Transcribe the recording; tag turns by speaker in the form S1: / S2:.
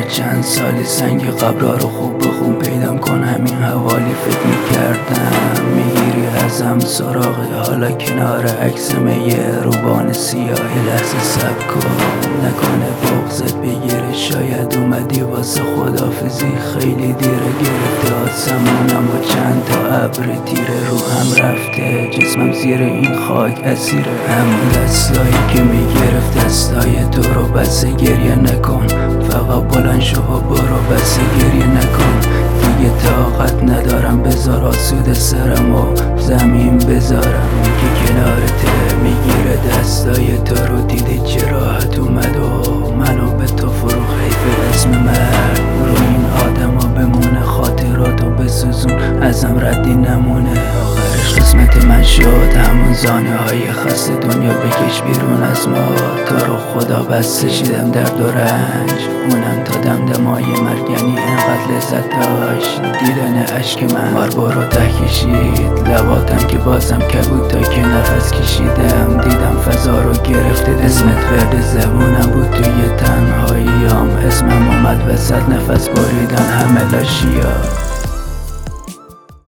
S1: چند سالی سنگ قبرا رو خوب بخون پیدام کن. همین حوالی فکر میکردم میگیری ازم سراغی، حالا کنار عکس یه روبان سیاه. یه لحظه صبر کن نکنه بغضت بگیره، شاید اومدی واسه خدافزی خیلی دیره. گرفته آسمونم با چند تا ابر تیره، رو هم رفته جسمم زیر این خاک اسیره. همون دستایی که میگرفت دستای تو رو، بس گریه نکن فقط بلند شو و برو، بس گریه نکن دیگه طاقت ندارم. بذار آسود سرم و زمین بذارم، میگه کنارته میگیره دستای تو رو. دیده چه راحت اومد و منو به تو فرو، حیف اسم مرد رو این آدما بمونه. خاطراتو بسوزون ازم ردی نمونه. آخرش قسمت من شد همون زانه های خسته، دنیا بکش بیرون از ما. تو رو خدا بس کشیدم درد و رنج، اونم تا دمدمای مرگ، یعنی انقدر لذت داشت دیدن عشق من. برو ته کشید لباتم که بازم کبود تا که نفس کشیدم. دیدم فضا رو گرفته اسمت ورد زبونم بود توی تنهاییام. اسمم اومد وسط نفس بریدن همه لاشیا.